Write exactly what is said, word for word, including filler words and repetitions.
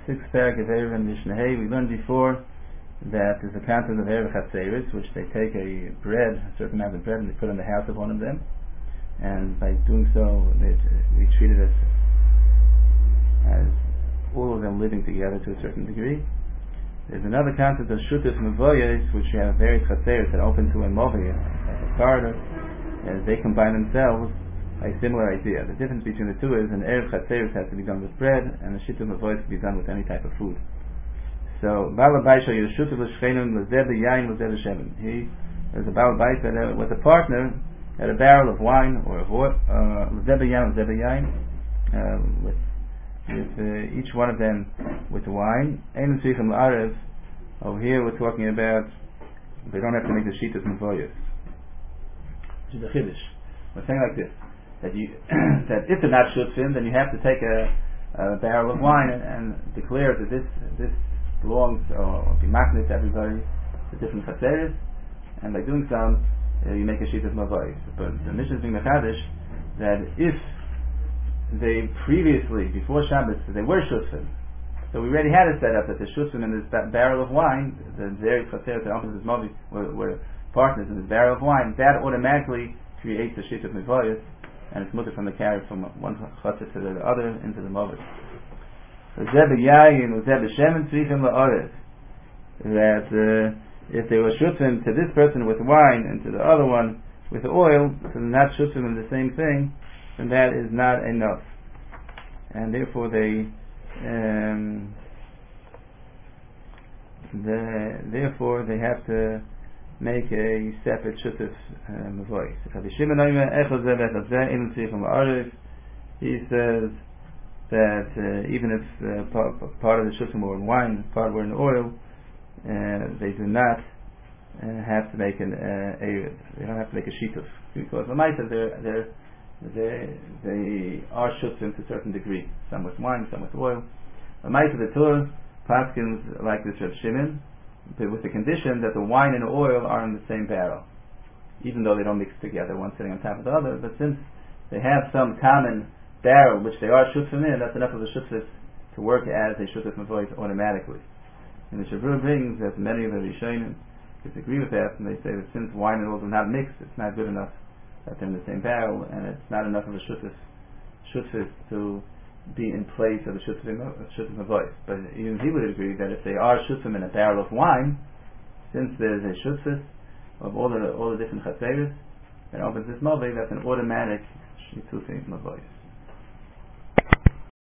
sixth parak of Erev and Mishnah Hey, we learned before that there's a concept of Erev Chatzeris, which they take a bread, a certain amount of bread, and they put in the house of one of them, and by doing so, they, we treat it as, as all of them living together to a certain degree. There's another concept of Shutif Mevoyes, which you have various Chatzeris that open to a Movi, a corridor, and they combine themselves. A similar idea. The difference between the two is an Erev Chatzeris has to be done with bread, and a Shituf Mevoyes can be done with any type of food. So, Bala Baisha Yeshutuf L'Shchenim L'Zeh B'Yayin L'Zeh B'Shemen. He is a Bala Baisha that with a partner at a barrel of wine or of L'Zeh B'Yayin L'Zeh B'Yayin, with with uh, each one of them with the wine. Ein Tzrichim L'Arev. Over here we're talking about they don't have to make the Shituf Mevoyes. Which is a Chiddush. We're saying like this. That you that if they're not shutfim, then you have to take a, a barrel of wine and, and declare that this this belongs or be makneh to everybody, to different chatzeres, and by doing so, uh, you make a sheet of mavois. But the mission is being mechadish that if they previously before Shabbos they were shutfim, so we already had it set up that the shutfim in this ba- barrel of wine, the various chatzeres that opened this movi were, were partners in this barrel of wine, that automatically creates a sheet of mavois. And it's mutter from the carry from one chatzah to the other into the mover. So Zeh B'Yayin or Zeh B'Shemen Tzrichim L'Orez. That uh, if they were shutfim to this person with wine and to the other one with oil, so they're not shutfim in the same thing, then that is not enough. And therefore they, um, the, therefore they have to make a separate shutuf mevois. He says that uh, even if uh, part, part of the shutuf were in wine, part were in oil, uh, they do not uh, have to make an uh, a they don't have to make a shituf because the ma'aser they they they are shutufim to a certain degree. Some with wine, some with oil. The ma'aser the Torah paskins like this Rav Shimon, with the condition that the wine and the oil are in the same barrel, even though they don't mix together, one sitting on top of the other. But since they have some common barrel which they are shutfim in, that's enough of a shutfis to work as a shutfis mevois automatically. And the Shavur brings that many of the Rishonim disagree with that, and they say that since wine and oil do not mix, it's not good enough that they're in the same barrel, and it's not enough of a shutfis shutfis to be in place of the shutfim mevois. But even he would agree that if they are shutfim in a barrel of wine, since there's a shutfis of all the all the different chatzeres that opens this movi, that's an automatic shitufim mevois.